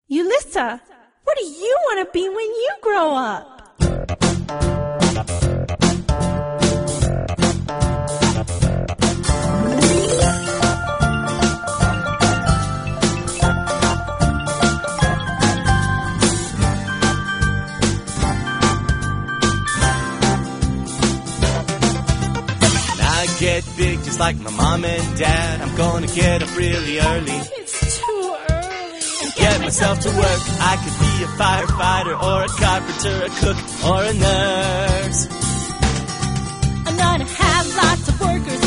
Yulissa, what do you want to be when you grow up? Get big just like my mom and dad. I'm gonna get up really early. It's too early. And get myself to work. I could be a firefighter or a carpenter, a cook or a nurse. I'm gonna have lots of workers